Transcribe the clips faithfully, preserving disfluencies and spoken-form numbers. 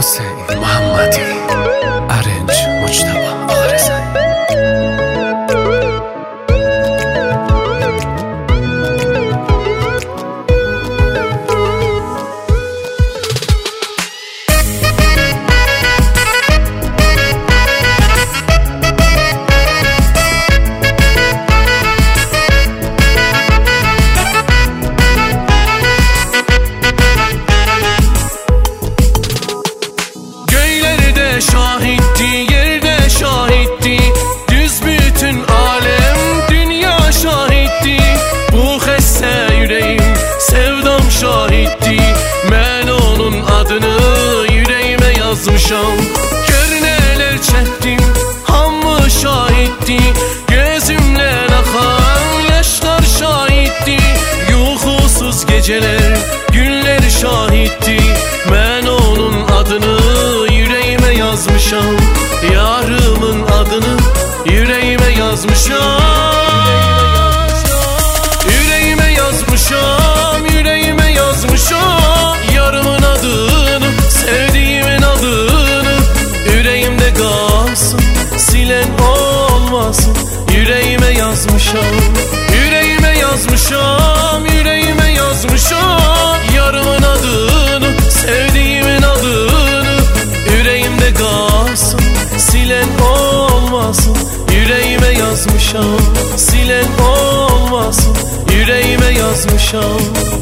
حسین محمدی ارنج مجتبی آقارزایی. Şahitti, yerde şahitti, düz bütün alem dünya şahitti. Bu xəstə yüreğim sevdam şahitti. Mən onun adını yüreğime yazmışam. Gör neler çəkdim, hamı şahitti. Gözümle akan yaşlar şahitti. Yuxusuz geceler, günler şahitti. Mən onun adını yazmışam, yarımın adını yüreğime yazmışam. Yüreğime yazmışam, yüreğime yazmışam. Yarımın adını, sevdiğimin adını. Yüreğimde kalsın, silen olmasın. Yüreğime yazmışam, yüreğime yazmışam, yüreğime yazmışam. Yarımın adını, sevdiğimin adını. Yüreğimde kalsın, silen olmasın. Yüreğime yazmışam, silen olmasın. Yüreğime yazmışam.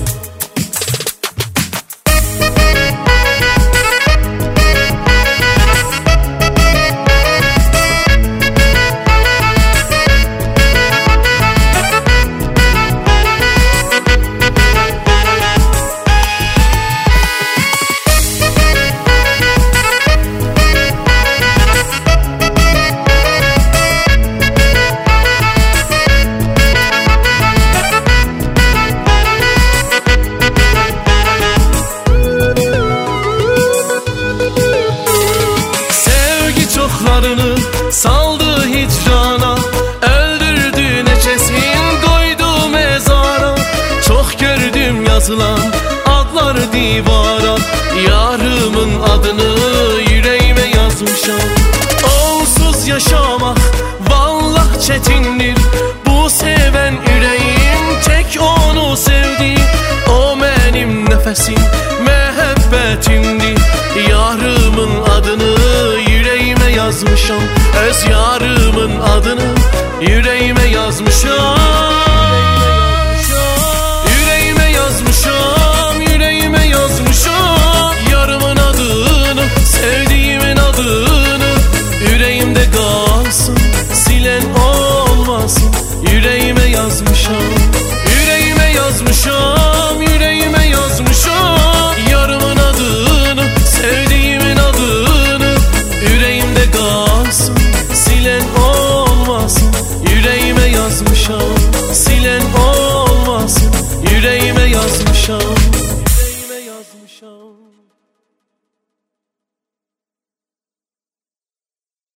Saldı hicrana, öldürdü neçesin, koydu mezara. Çok gördüm yazılan adlar divara. Yarımın adını yüreğime yazmışam. Onsuz yaşamak vallah çetindir. Bu seven yüreğim tek onu sevdi. O benim nefesim, məhəbbətimdir. Yarımın adını yüreğime yazmışam. Öz yarımın adını yüreğime yazmışam.